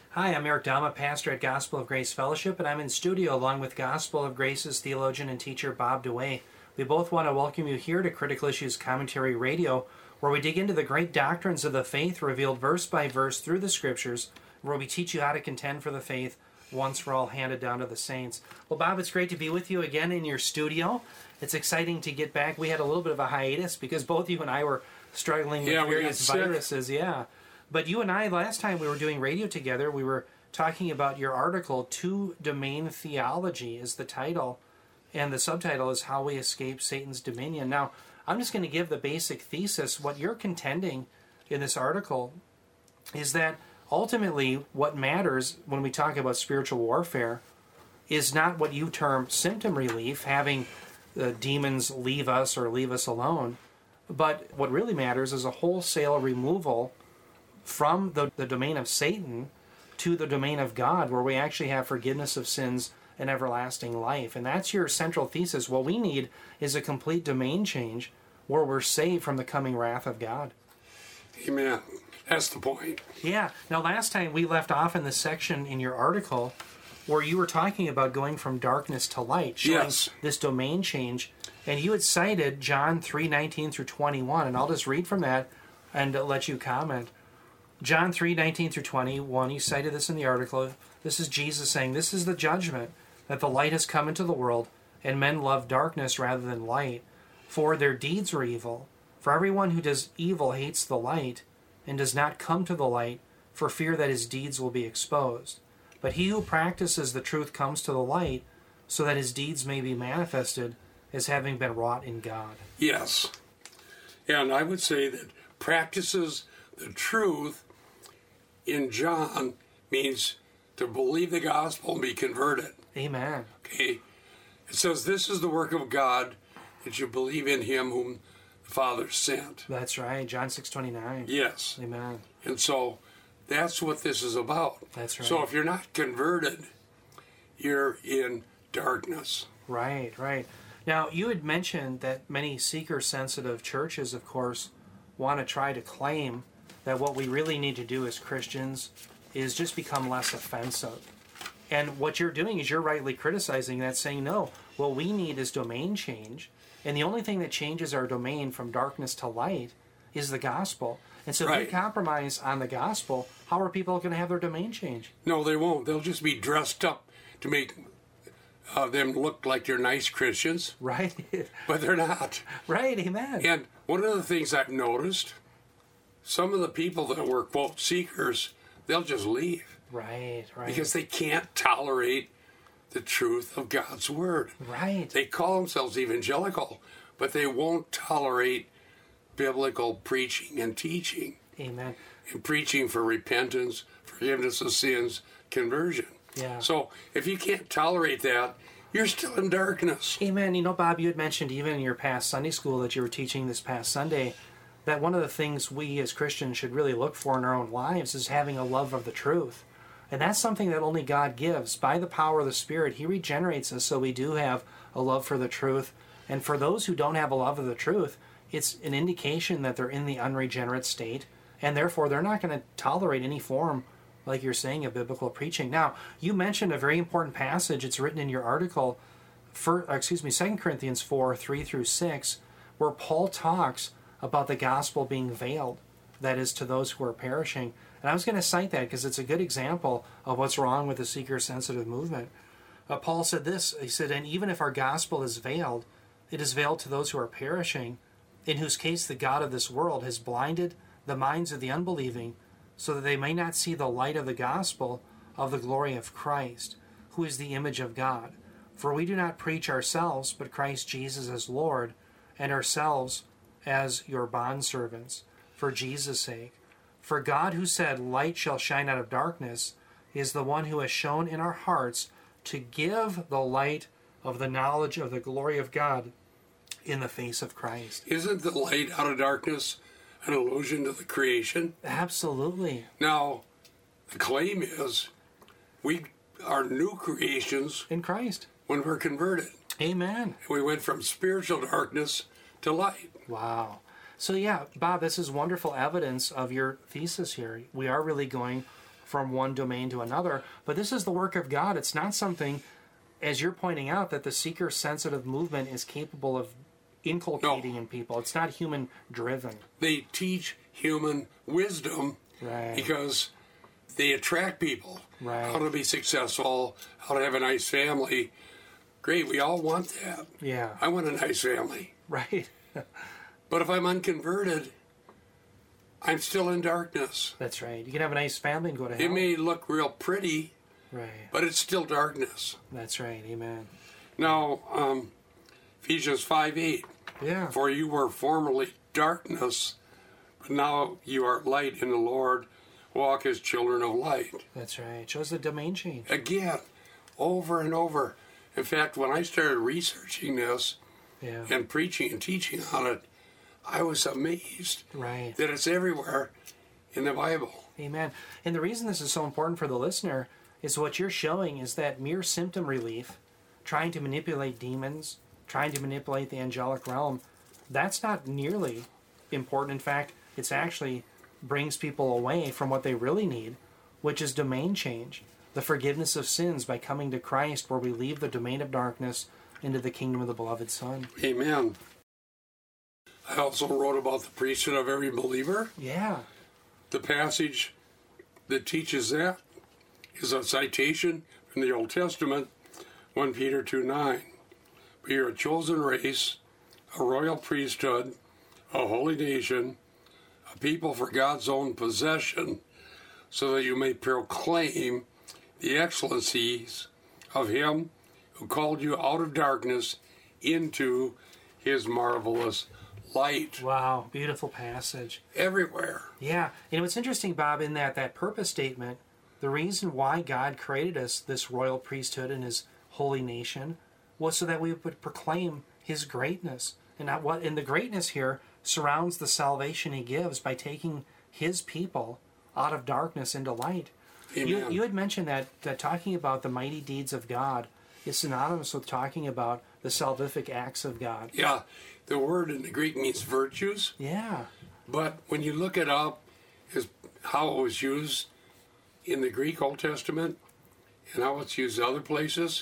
Hi, I'm Eric Dama, pastor at Gospel of Grace Fellowship, and I'm in studio along with Gospel of Grace's theologian and teacher Bob DeWay. We both want to welcome you here to Critical Issues Commentary Radio, where we dig into the great doctrines of the faith revealed verse by verse through the Scriptures, where we teach you how to contend for the faith once for all handed down to the saints. Well, Bob, it's great to be with you again in your studio. It's exciting to get back. We had a little bit of a hiatus because both you and I were struggling with various viruses. But you and I, last time we were doing radio together, we were talking about your article, Two Domain Theology is the title, and the subtitle is How We Escape Satan's Dominion. Now, I'm just going to give the basic thesis. What you're contending in this article is that ultimately what matters when we talk about spiritual warfare is not what you term symptom relief, having the demons leave us or leave us alone, but what really matters is a wholesale removal from the domain of Satan to the domain of God, where we actually have forgiveness of sins and everlasting life. And that's your central thesis. What we need is a complete domain change where we're saved from the coming wrath of God. Amen. That's the point. Yeah. Now, last time we left off in the section in your article where you were talking about going from darkness to light, showing this domain change. And you had cited John 3:19 through 21. And I'll just read from that and let you comment. John 3:19 through 21, you cited this in the article. This is Jesus saying, "This is the judgment, that the light has come into the world, and men love darkness rather than light, for their deeds are evil. For everyone who does evil hates the light, and does not come to the light, for fear that his deeds will be exposed. But he who practices the truth comes to the light, so that his deeds may be manifested as having been wrought in God." Yes. And I would say that practices the truth in John means to believe the gospel and be converted. Amen. Okay. It says, "This is the work of God, that you believe in him whom the Father sent." That's right. John 6:29. Yes. Amen. And so that's what this is about. That's right. So if you're not converted, you're in darkness. Right. Now, you had mentioned that many seeker-sensitive churches, of course, want to try to claim that what we really need to do as Christians is just become less offensive. And what you're doing is you're rightly criticizing that, saying, no, what we need is domain change. And the only thing that changes our domain from darkness to light is the gospel. And so if we compromise on the gospel, how are people going to have their domain change? No, they won't. They'll just be dressed up to make them look like they're nice Christians. Right. But they're not. Right, amen. And one of the things I've noticed, some of the people that were, quote, seekers, they'll just leave. Right. Because they can't tolerate the truth of God's Word. Right. They call themselves evangelical, but they won't tolerate biblical preaching and teaching. Amen. And preaching for repentance, forgiveness of sins, conversion. Yeah. So if you can't tolerate that, you're still in darkness. Amen. You know, Bob, you had mentioned even in your past Sunday school that you were teaching this past Sunday that one of the things we as Christians should really look for in our own lives is having a love of the truth. And that's something that only God gives. By the power of the Spirit, He regenerates us so we do have a love for the truth. And for those who don't have a love of the truth, it's an indication that they're in the unregenerate state, and therefore they're not going to tolerate any form, like you're saying, of biblical preaching. Now, you mentioned a very important passage. It's written in your article, 2 Corinthians 4, 3 through 6, where Paul talks about the gospel being veiled, that is, to those who are perishing. And I was going to cite that because it's a good example of what's wrong with the seeker-sensitive movement. Paul said this, he said, "And even if our gospel is veiled, it is veiled to those who are perishing, in whose case the God of this world has blinded the minds of the unbelieving, so that they may not see the light of the gospel of the glory of Christ, who is the image of God. For we do not preach ourselves, but Christ Jesus as Lord, and ourselves as your bondservants, for Jesus' sake. For God, who said, 'Light shall shine out of darkness,' is the one who has shown in our hearts to give the light of the knowledge of the glory of God in the face of Christ." Isn't the light out of darkness an allusion to the creation? Absolutely. Now, the claim is we are new creations in Christ when we're converted. Amen. We went from spiritual darkness to light. Wow. So yeah, Bob, this is wonderful evidence of your thesis here. We are really going from one domain to another. But this is the work of God. It's not something, as you're pointing out, that the seeker-sensitive movement is capable of inculcating in people. It's not human-driven. They teach human wisdom because they attract people. How to be successful, how to have a nice family. Great, we all want that. Yeah. I want a nice family. Right. But if I'm unconverted, I'm still in darkness. That's right. You can have a nice family and go to hell. It may look real pretty, but it's still darkness. That's right. Amen. Now, Ephesians 5:8. Yeah. For you were formerly darkness, but now you are light in the Lord. Walk as children of light. That's right. It shows the domain change. Again, over and over. In fact, when I started researching this and preaching and teaching on it, I was amazed that it's everywhere in the Bible. Amen. And the reason this is so important for the listener is what you're showing is that mere symptom relief, trying to manipulate demons, trying to manipulate the angelic realm, that's not nearly important. In fact, it's actually brings people away from what they really need, which is domain change, the forgiveness of sins by coming to Christ, where we leave the domain of darkness into the kingdom of the beloved Son. Amen. I also wrote about the priesthood of every believer. Yeah. The passage that teaches that is a citation from the Old Testament, 1 Peter 2:9. But you're a chosen race, a royal priesthood, a holy nation, a people for God's own possession, so that you may proclaim the excellencies of Him who called you out of darkness into His marvelous light. Wow, beautiful passage. Everywhere. Yeah, and what's interesting, Bob, in that purpose statement, the reason why God created us, this royal priesthood and His holy nation, was so that we would proclaim His greatness. And the greatness here surrounds the salvation He gives by taking His people out of darkness into light. Amen. You had mentioned that talking about the mighty deeds of God is synonymous with talking about the salvific acts of God. Yeah, the word in the Greek means virtues. Yeah. But when you look it up, is how it was used in the Greek Old Testament and how it's used other places,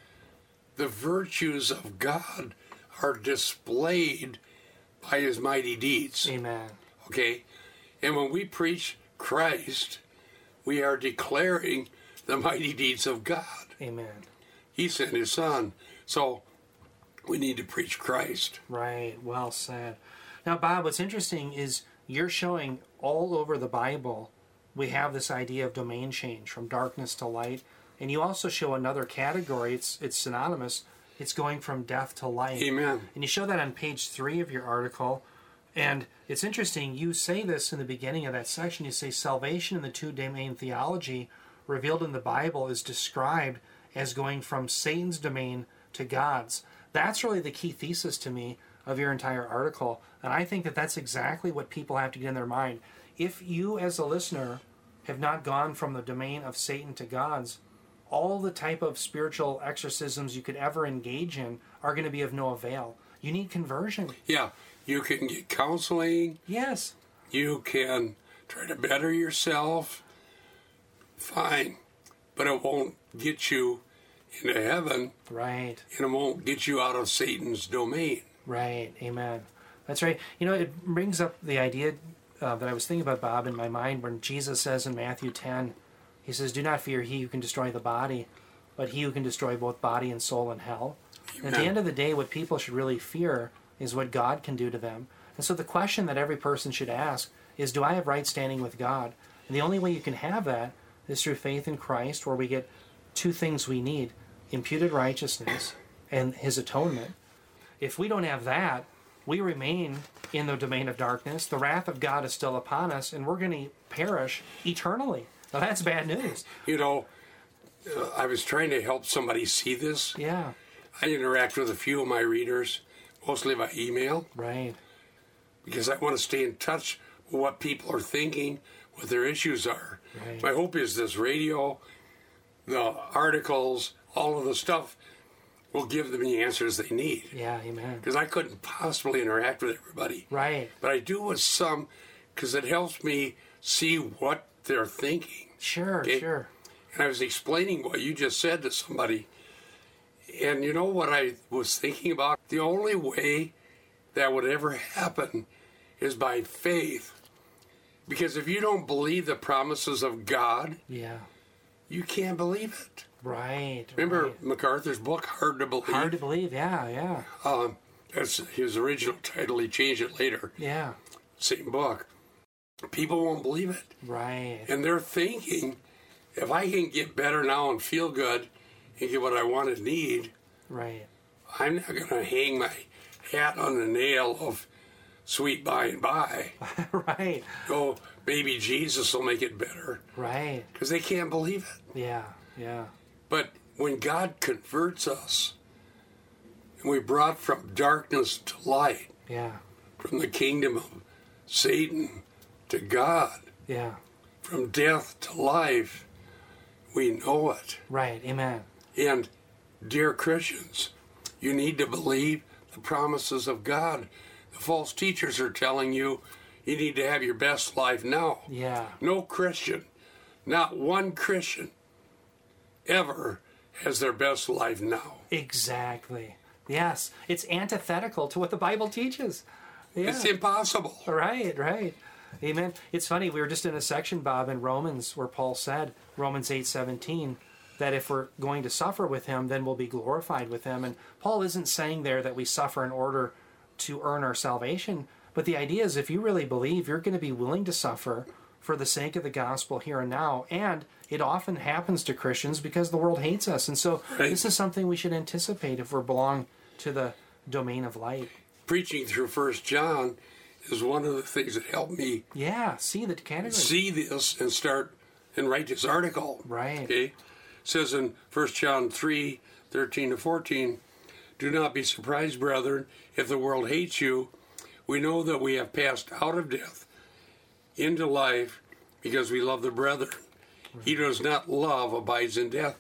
the virtues of God are displayed by His mighty deeds. Amen. Okay? And when we preach Christ, we are declaring the mighty deeds of God. Amen. He sent His Son. So we need to preach Christ. Right. Well said. Now, Bob, what's interesting is you're showing all over the Bible we have this idea of domain change from darkness to light. And you also show another category. It's synonymous. It's going from death to life. Amen. And you show that on page 3 of your article. And it's interesting. You say this in the beginning of that section. You say salvation in the two-domain theology revealed in the Bible is described as going from Satan's domain to God's. That's really the key thesis to me of your entire article. And I think that that's exactly what people have to get in their mind. If you, as a listener, have not gone from the domain of Satan to God's, all the type of spiritual exorcisms you could ever engage in are going to be of no avail. You need conversion. Yeah, you can get counseling. Yes. You can try to better yourself. Fine. But it won't get you into heaven. Right. And it won't get you out of Satan's domain. Right. Amen. That's right. You know, it brings up the idea that I was thinking about, Bob, in my mind when Jesus says in Matthew 10, He says, "Do not fear he who can destroy the body, but he who can destroy both body and soul in hell." At the end of the day, what people should really fear is what God can do to them. And so the question that every person should ask is, do I have right standing with God? And the only way you can have that is through faith in Christ, where we get two things we need: imputed righteousness and His atonement. If we don't have that, we remain in the domain of darkness. The wrath of God is still upon us, and we're going to perish eternally. Now, that's bad news. You know, I was trying to help somebody see this. Yeah. I interact with a few of my readers, mostly by email. Right. Because I want to stay in touch with what people are thinking, what their issues are. Right. My hope is this radio, the articles, all of the stuff will give them the answers they need. Yeah, amen. Because I couldn't possibly interact with everybody. Right. But I do with some, because it helps me see what they're thinking. Sure, Okay? sure. And I was explaining what you just said to somebody. And you know what I was thinking about? The only way that would ever happen is by faith. Because if you don't believe the promises of God, Yeah. you can't believe it. Right. Remember right. MacArthur's book, Hard to Believe? Hard to believe. Yeah, yeah. That's his original title. He changed it later. Yeah. Same book. People won't believe it. Right. And they're thinking, if I can get better now and feel good and get what I want and need, Right. I'm not going to hang my hat on the nail of sweet by and by. Right. Oh, baby Jesus will make it better. Right. Because they can't believe it. Yeah. Yeah. But when God converts us, and we brought from darkness to light, Yeah. from the kingdom of Satan to God, Yeah. from death to life, we know it. Right. Amen. And, dear Christians, you need to believe the promises of God. The false teachers are telling you you need to have your best life now. Yeah. No Christian, not one Christian, ever has their best life now. Exactly. Yes. It's antithetical to what the Bible teaches. Yeah. It's impossible. Right, right. Amen. It's funny, we were just in a section, Bob, in Romans where Paul said, Romans 8:17, that if we're going to suffer with him, then we'll be glorified with him. And Paul isn't saying there that we suffer in order to earn our salvation, but the idea is if you really believe, you're going to be willing to suffer for the sake of the gospel here and now. And it often happens to Christians because the world hates us. And so Right. This is something we should anticipate if we belong to the domain of light. Preaching through 1 John is one of the things that helped me Yeah, see the category. see this and start and write this article. Right. Okay? It says in 1 John 3:13-14, do not be surprised, brethren, if the world hates you. We know that we have passed out of death into life because we love the brethren. He who does not love abides in death.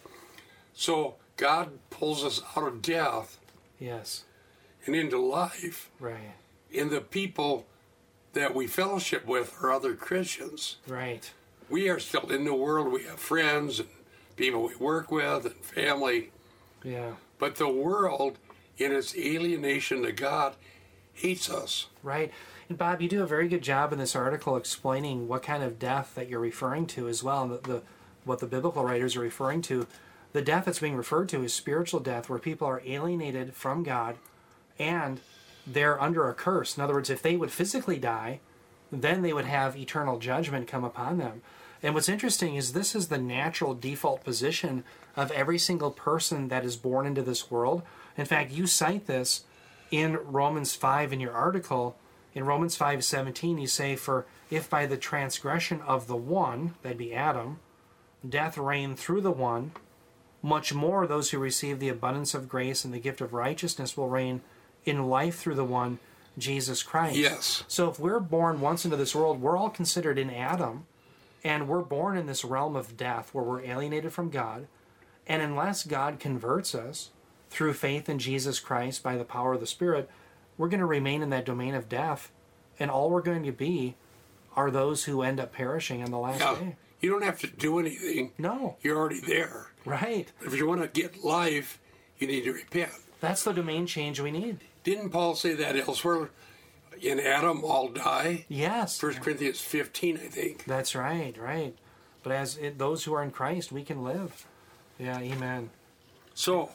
So God pulls us out of death Yes, and into life. right, And the people that we fellowship with are other Christians. right. We are still in the world. We have friends and people we work with and family. Yeah, But the world, in its alienation to God, hates us. right. And Bob, you do a very good job in this article explaining what kind of death that you're referring to as well, and what the biblical writers are referring to. The death that's being referred to is spiritual death, where people are alienated from God and they're under a curse. In other words, if they would physically die, then they would have eternal judgment come upon them. And what's interesting is this is the natural default position of every single person that is born into this world. In fact, you cite this in Romans 5 in your article. In Romans 5:17, you say, for if by the transgression of the one, that'd be Adam, death reigned through the one, much more those who receive the abundance of grace and the gift of righteousness will reign in life through the one, Jesus Christ. Yes. So if we're born once into this world, we're all considered in Adam, and we're born in this realm of death where we're alienated from God. And unless God converts us through faith in Jesus Christ by the power of the Spirit, we're going to remain in that domain of death, and all we're going to be are those who end up perishing on the last Yeah. day. You don't have to do anything. No. You're already there. Right. If you want to get life, you need to repent. That's the domain change we need. Didn't Paul say that elsewhere? In Adam, all die? Yes. 1 Corinthians 15, I think. That's right, right. But those who are in Christ, we can live. Yeah, amen. So,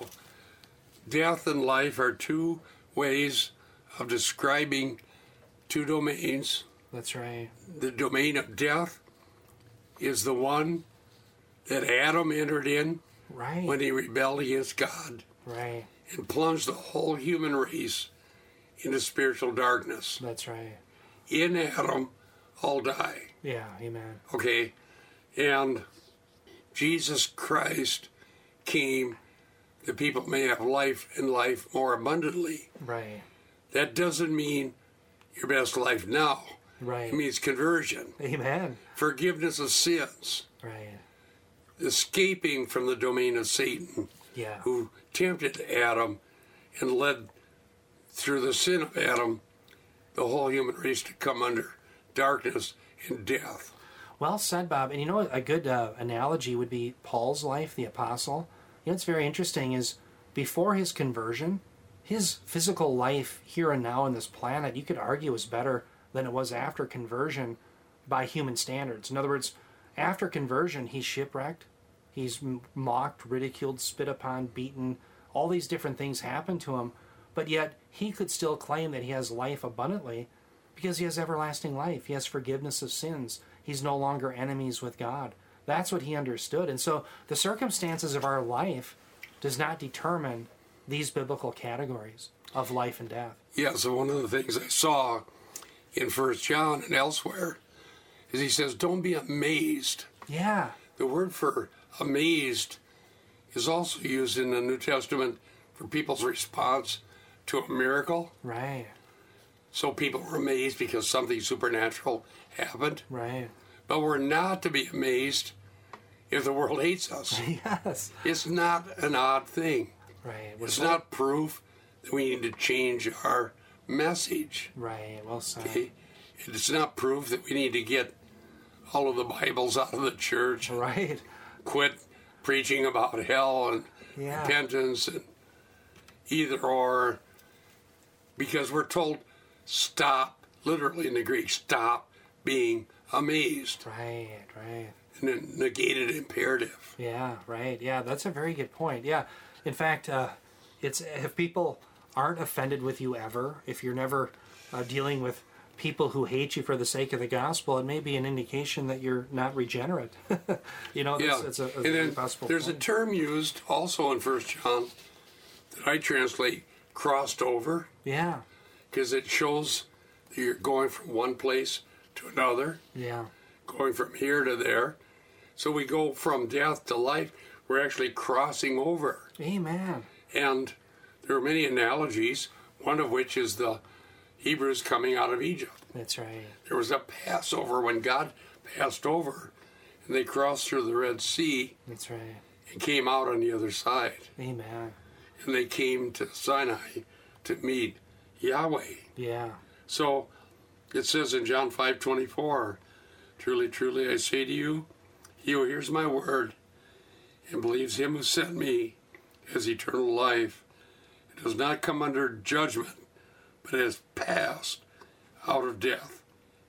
death and life are two ways of describing two domains. That's right. The domain of death is the one that Adam entered in Right. when he rebelled against God Right. and plunged the whole human race into spiritual darkness. That's right. In Adam, all die. Yeah, amen. Okay? And Jesus Christ came that people may have life and life more abundantly. Right. That doesn't mean your best life now. Right. It means conversion, Amen. forgiveness of sins, Right. escaping from the domain of Satan, Yeah. who tempted Adam and led through the sin of Adam the whole human race to come under darkness and death. Well said, Bob. And you know, a good analogy would be Paul's life, the apostle. You know, what's very interesting is before his conversion, his physical life here and now on this planet, you could argue, was better than it was after conversion by human standards. In other words, after conversion, he's shipwrecked, he's mocked, ridiculed, spit upon, beaten. All these different things happen to him, but yet he could still claim that he has life abundantly because he has everlasting life. He has forgiveness of sins. He's no longer enemies with God. That's what he understood. And so the circumstances of our life does not determine these biblical categories of life and death. Yeah, so one of the things I saw in 1 John and elsewhere is he says, don't be amazed. Yeah. The word for amazed is also used in the New Testament for people's response to a miracle. Right. So people were amazed because something supernatural happened. Right. But we're not to be amazed if the world hates us. Yes. It's not an odd thing. Right. It's not proof that we need to change our message. Right. Well said. Okay? It's not proof that we need to get all of the Bibles out of the church. Right. Quit preaching about hell and repentance and either or. Because we're told, stop, literally in the Greek, stop being amazed. Right. Right. And then negated imperative. Yeah. Right. Yeah. That's a very good point. Yeah. In fact, it's if people aren't offended with you ever, if you're never dealing with people who hate you for the sake of the gospel, it may be an indication that you're not regenerate. You know, that's a then possible there's point. a term used also in 1 John that I translate crossed over. Yeah. Because it shows that you're going from one place to another. Yeah. Going from here to there. So we go from death to life. We're actually crossing over. Amen. And there are many analogies, one of which is the Hebrews coming out of Egypt. That's right. There was a Passover when God passed over, and they crossed through the Red Sea. That's right. And came out on the other side. Amen. And they came to Sinai to meet Yahweh. Yeah. So it says in John 5:24, truly, truly, I say to you, he who hears my word and believes him who sent me has eternal life. It does not come under judgment, but has passed out of death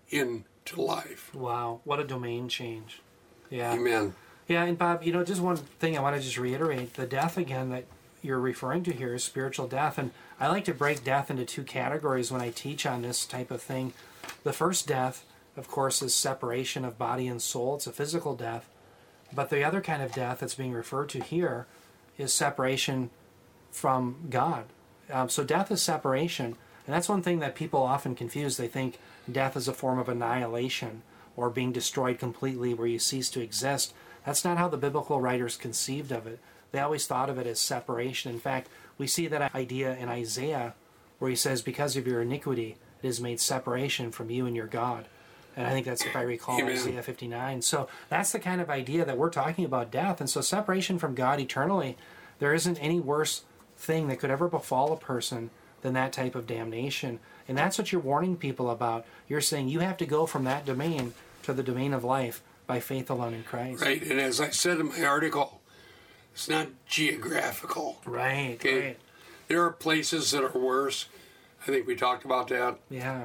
into life. Wow. What a domain change. Yeah. Amen. Yeah, and Bob, you know, just one thing I want to just reiterate, the death again that you're referring to here is spiritual death, and I like to break death into two categories when I teach on this type of thing. The first death, of course, is separation of body and soul. It's a physical death. But the other kind of death that's being referred to here is separation from God. So death is separation, and that's one thing that people often confuse. They think death is a form of annihilation or being destroyed completely where you cease to exist. That's not how the biblical writers conceived of it. They always thought of it as separation. In fact, we see that idea in Isaiah where he says, because of your iniquity, it has made separation from you and your God. And I think that's, if I recall, Amen. Isaiah 59. So that's the kind of idea that we're talking about death. And so separation from God eternally, there isn't any worse thing that could ever befall a person than that type of damnation. And that's what you're warning people about. You're saying you have to go from that domain to the domain of life by faith alone in Christ. Right, and as I said in my article, it's not geographical. Right, Okay? right. There are places that are worse. I think we talked about that. Yeah,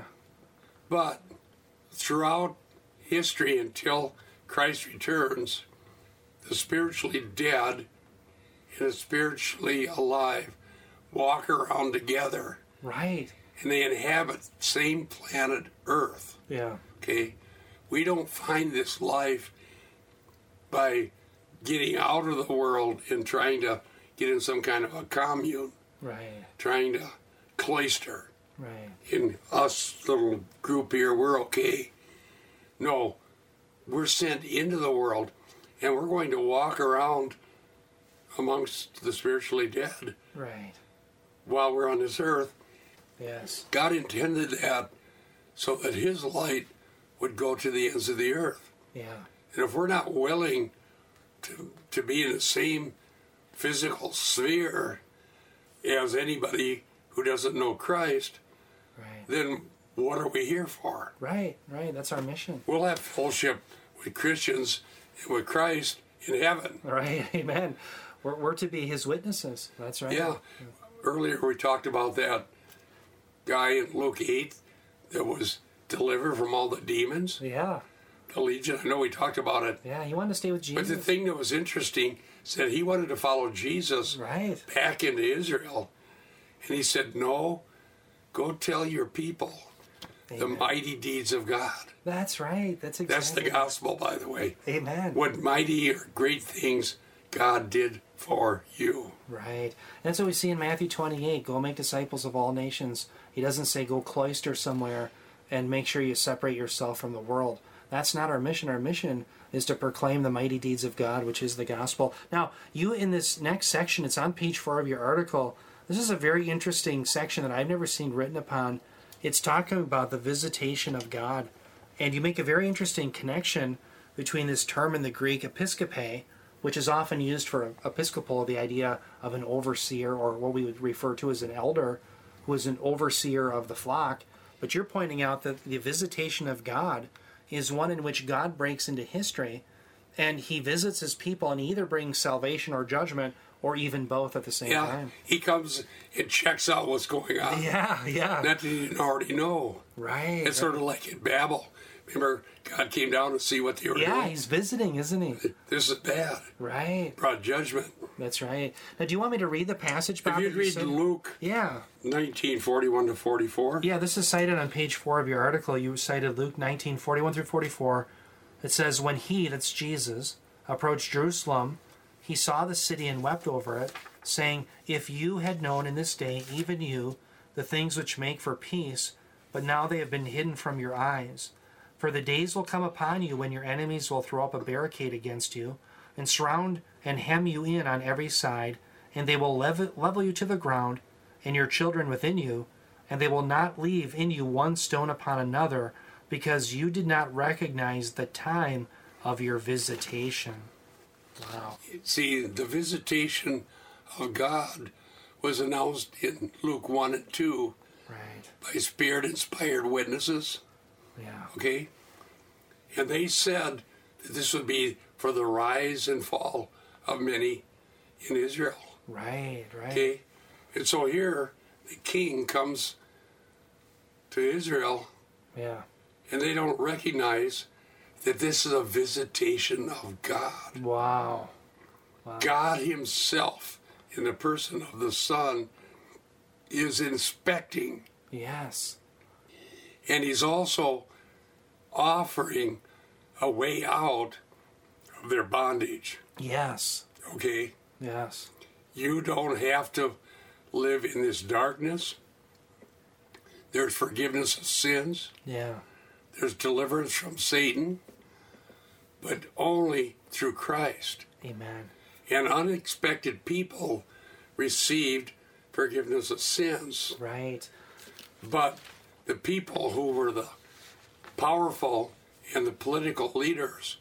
But throughout history until Christ returns, the spiritually dead and the spiritually alive walk around together, right. and they inhabit the same planet Earth. Yeah, Okay? We don't find this life by getting out of the world and trying to get in some kind of a commune, right, trying to cloister. right. In us little group here, we're okay. No, we're sent into the world, and we're going to walk around amongst the spiritually dead Right. while we're on this earth. Yes. God intended that so that his light would go to the ends of the earth. Yeah. And if we're not willing to be in the same physical sphere as anybody who doesn't know Christ, Right. then what are we here for? Right. Right. That's our mission. We'll have fellowship with Christians and with Christ in heaven. Right, amen. We're to be his witnesses. That's right. Yeah. Earlier we talked about that guy in Luke 8 that was delivered from all the demons. Yeah. The legion. I know we talked about it. Yeah, he wanted to stay with Jesus. But the thing that was interesting said he wanted to follow Jesus right. back into Israel. And he said, no, go tell your people the mighty deeds of God. That's right. That's exactly. That's the gospel, by the way. Amen. What mighty or great things God did for you. Right. That's what we see in Matthew 28. Go make disciples of all nations. He doesn't say go cloister somewhere and make sure you separate yourself from the world. That's not our mission. Our mission is to proclaim the mighty deeds of God, which is the gospel. Now, you in this next section, it's on page 4 of your article. This is a very interesting section that I've never seen written upon. It's talking about the visitation of God. And you make a very interesting connection between this term in the Greek, episkope, which is often used for episcopal, the idea of an overseer, or what we would refer to as an elder, who is an overseer of the flock. But you're pointing out that the visitation of God is one in which God breaks into history, and he visits his people, and he either brings salvation or judgment, or even both at the same time. He comes and checks out what's going on. Yeah. Not that he didn't already know. Right. It's sort of like in Babel. Remember, God came down to see what they were doing? Yeah, he's visiting, isn't he? This is bad. Right. Brought judgment. That's right. Now, do you want me to read the passage, Bob? If you read Luke 19:41 to 44. Yeah, this is cited on page 4 of your article. You cited Luke 19:41 through 44. It says, when he, that's Jesus, approached Jerusalem, he saw the city and wept over it, saying, if you had known in this day, even you, the things which make for peace, but now they have been hidden from your eyes. For the days will come upon you when your enemies will throw up a barricade against you, and surround and hem you in on every side, and they will level you to the ground, and your children within you, and they will not leave in you one stone upon another, because you did not recognize the time of your visitation. Wow. See, the visitation of God was announced in Luke 1 and 2 by Spirit-inspired witnesses. Yeah. Okay? And they said that this would be for the rise and fall of many in Israel. Right. Okay? And so here, the king comes to Israel. Yeah. And they don't recognize that this is a visitation of God. Wow. God himself, in the person of the Son, is inspecting. Yes. And he's also offering a way out of their bondage. Yes. Okay? Yes. You don't have to live in this darkness. There's forgiveness of sins. Yeah. There's deliverance from Satan, but only through Christ. Amen. And unexpected people received forgiveness of sins. Right. But the people who were the powerful and the political leaders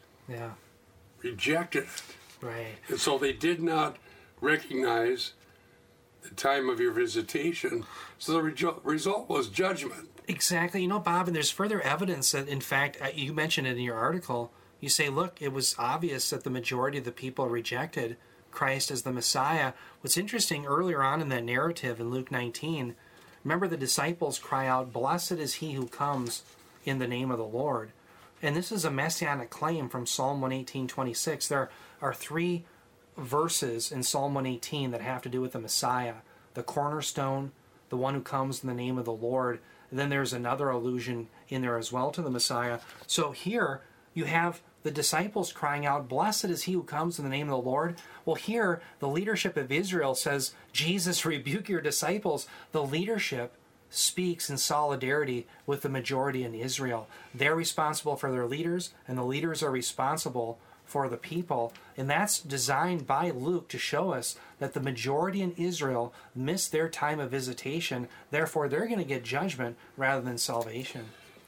rejected it. Right. And so they did not recognize the time of your visitation. So the result was judgment. Exactly. You know, Bob, and there's further evidence that, in fact, you mentioned it in your article. You say, look, it was obvious that the majority of the people rejected Christ as the Messiah. What's interesting, earlier on in that narrative in Luke 19, remember the disciples cry out, blessed is he who comes in the name of the Lord. And this is a messianic claim from Psalm 118:26. There are 3 verses in Psalm 118 that have to do with the Messiah. The cornerstone, the one who comes in the name of the Lord. And then there's another allusion in there as well to the Messiah. So here you have the disciples crying out, blessed is he who comes in the name of the Lord. Well, here the leadership of Israel says, Jesus, rebuke your disciples. The leadership speaks in solidarity with the majority in Israel. They're responsible for their leaders, and the leaders are responsible for the people. And that's designed by Luke to show us that the majority in Israel missed their time of visitation. Therefore, they're going to get judgment rather than salvation.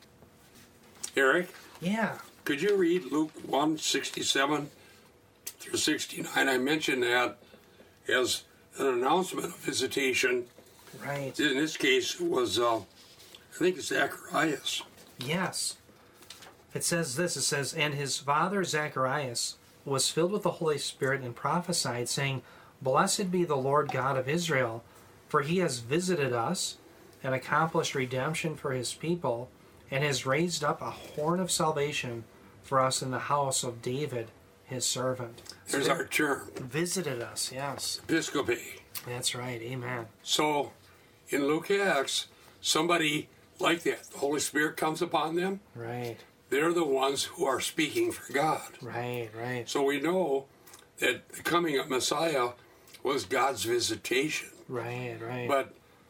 Eric? Yeah. Could you read Luke 1:67 through 69? I mentioned that as an announcement of visitation. Right. In this case, it was, I think it's Zacharias. Yes. It says this, it says, "And his father Zacharias was filled with the Holy Spirit and prophesied, saying, Blessed be the Lord God of Israel, for he has visited us and accomplished redemption for his people, and has raised up a horn of salvation for us in the house of David, his servant." There's our term. Visited us, yes. Episcope. That's right, amen. So in Luke Acts, somebody like that, the Holy Spirit comes upon them. Right, They're the ones who are speaking for God. right, right, So we know that the coming of Messiah was God's visitation. right, right. But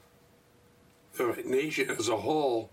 the nation as a whole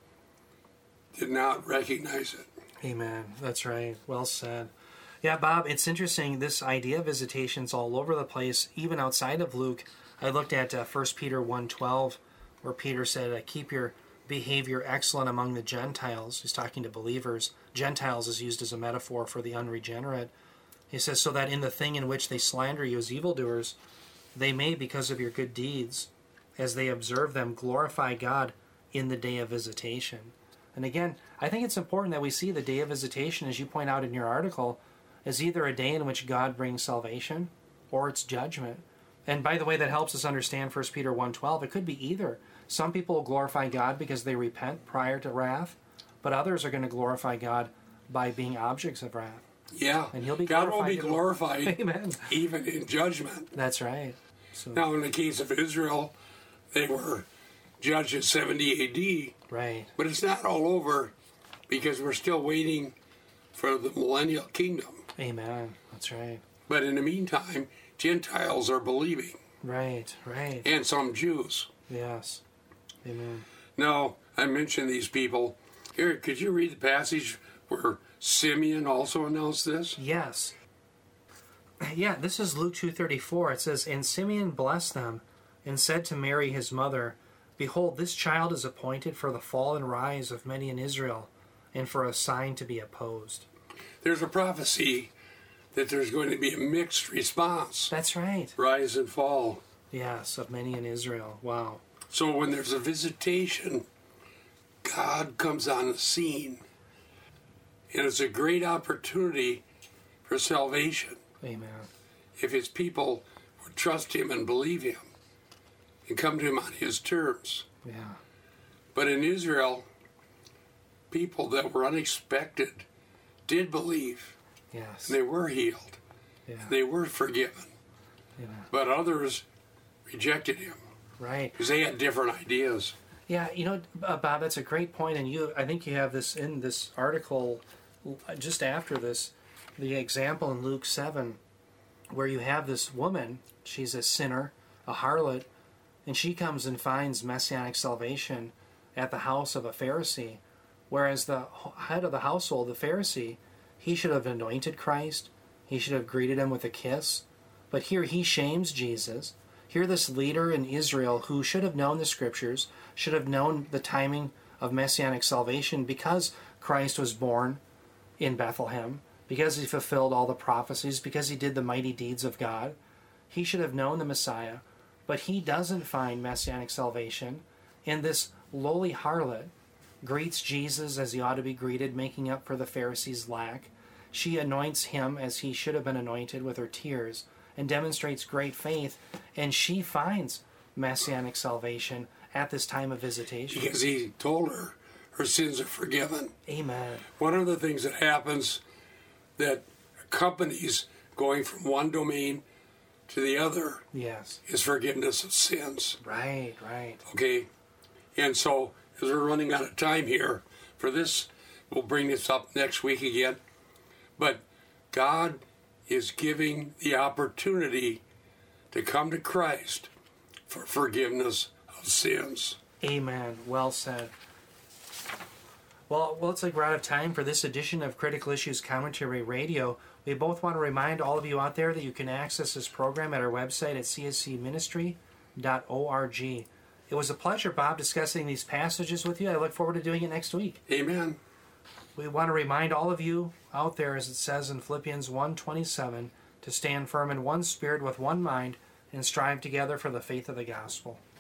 did not recognize it. Amen. That's right. Well said. Yeah, Bob, it's interesting. This idea of visitation's all over the place, even outside of Luke. I looked at 1 Peter 1:12, where Peter said, keep your behavior excellent among the Gentiles. He's talking to believers. Gentiles is used as a metaphor for the unregenerate. He says, so that in the thing in which they slander you as evildoers, they may, because of your good deeds, as they observe them, glorify God in the day of visitation. And again, I think it's important that we see the day of visitation, as you point out in your article, as either a day in which God brings salvation or it's judgment. And by the way, that helps us understand 1 Peter 1:12. It could be either. Some people will glorify God because they repent prior to wrath, but others are going to glorify God by being objects of wrath. Yeah, And he'll be God will be glorified. glorified Amen. even in judgment. That's right. So, Now, in the case of Israel, they were judged at 70 AD, right. but it's not all over because we're still waiting for the millennial kingdom. Amen. That's right. But in the meantime, Gentiles are believing, Right, right. and some Jews. Yes. Amen. Now, I mentioned these people. Here, could you read the passage where Simeon also announced this? Yes. Yeah, this is Luke 2:34. It says, "And Simeon blessed them, and said to Mary his mother, Behold, this child is appointed for the fall and rise of many in Israel, and for a sign to be opposed." There's a prophecy that there's going to be a mixed response, That's right. rise and fall. Yes, of many in Israel. Wow. So when there's a visitation, God comes on the scene. And it's a great opportunity for salvation Amen. if his people would trust him and believe him and come to him on his terms. Yeah. But in Israel, people that were unexpected did believe. Yes. They were healed. Yeah. They were forgiven. Amen. But others rejected him Right. because they had different ideas. Yeah, Bob, that's a great point, and I think you have this in this article just after this, the example in Luke 7, where you have this woman, she's a sinner, a harlot, and she comes and finds messianic salvation at the house of a Pharisee, whereas the head of the household, the Pharisee, he should have anointed Christ, he should have greeted him with a kiss, but here he shames Jesus. Here this leader in Israel who should have known the scriptures, should have known the timing of messianic salvation because Christ was born in Bethlehem, because he fulfilled all the prophecies, because he did the mighty deeds of God. He should have known the Messiah, but he doesn't find messianic salvation. And this lowly harlot greets Jesus as he ought to be greeted, making up for the Pharisees' lack. She anoints him as he should have been anointed with her tears and demonstrates great faith, and she finds messianic salvation at this time of visitation. Because he told her her sins are forgiven. Amen. One of the things that happens that accompanies going from one domain to the other Yes. is forgiveness of sins. Right, right. Okay? And so, as we're running out of time here for this, we'll bring this up next week again. But God is giving the opportunity to come to Christ for forgiveness of sins. Amen. Well said. Well, looks like we're out of time for this edition of Critical Issues Commentary Radio. We both want to remind all of you out there that you can access this program at our website at cscministry.org. It was a pleasure, Bob, discussing these passages with you. I look forward to doing it next week. Amen. We want to remind all of you out there, as it says in Philippians 1:27, to stand firm in one spirit with one mind and strive together for the faith of the gospel.